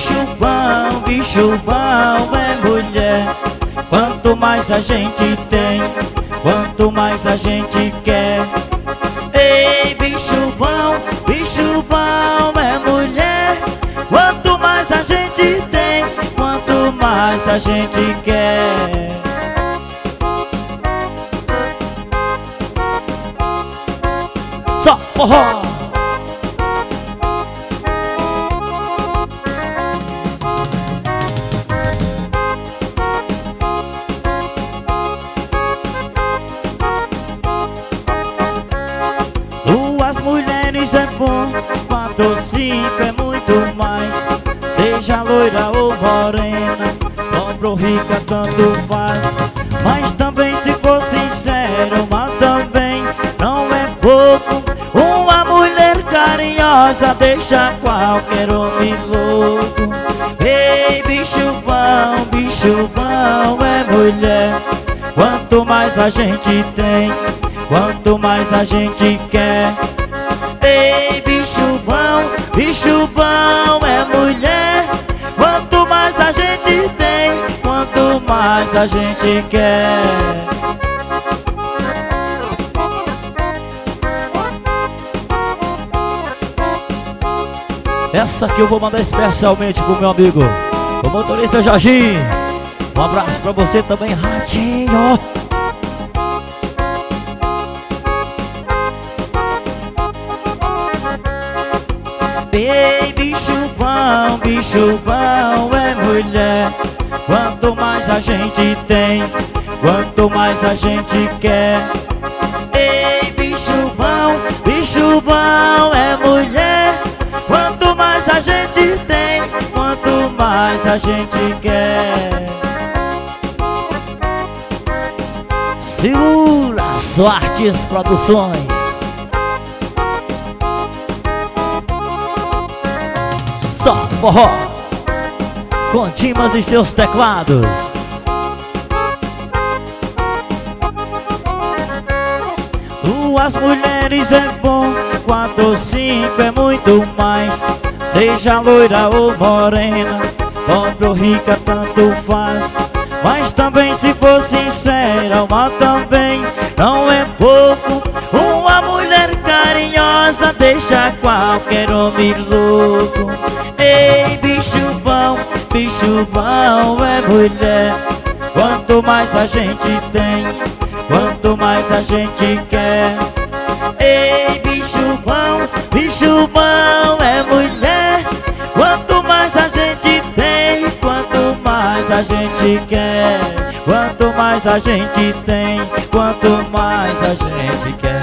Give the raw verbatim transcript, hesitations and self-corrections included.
bicho bom, bicho bom é mulher. Quanto mais a gente tem, quanto mais a gente quer. Ei, bicho bom, bicho bom é mulher. Quanto mais a gente tem, quanto mais a gente quer. Só forró. Duas mulheres é bom, quatro ou cinco é muito mais. Seja loira ou morena, pobre ou rica, tanto faz. Mas também, se for sincero, mas também não é pouco. Uma mulher carinhosa deixa qualquer homem louco. Ei, bicho bom, bicho bom é mulher. Quanto mais a gente tem, quanto mais a gente quer. Ei, bicho bom, bicho bom é mulher. Quanto mais a gente tem, quanto mais a gente quer. Essa aqui eu vou mandar especialmente pro meu amigo, o motorista Jorginho. Um abraço pra você também, Ratinho. Ei, bicho bom, bicho bom é mulher. Quanto mais a gente tem, quanto mais a gente quer. Ei, bicho bom, bicho bom é mulher. Quanto mais a gente tem, quanto mais a gente quer. Segura Soartes Produções. Só forró com Dimas e seus teclados. Duas mulheres é bom, quatro ou cinco é muito mais. Seja loira ou morena, pobre ou rica, tanto faz. Mas também, se for sincera, uma também não é pouco. Uma mulher carinhosa deixa qualquer homem louco. Ei, bicho bom, bicho bom é mulher. Quanto mais a gente tem, quanto mais a gente quer. Ei, bicho bom, bicho bom é mulher. Quanto mais a gente tem, quanto mais a gente quer. Quanto mais a gente tem, quanto mais a gente quer.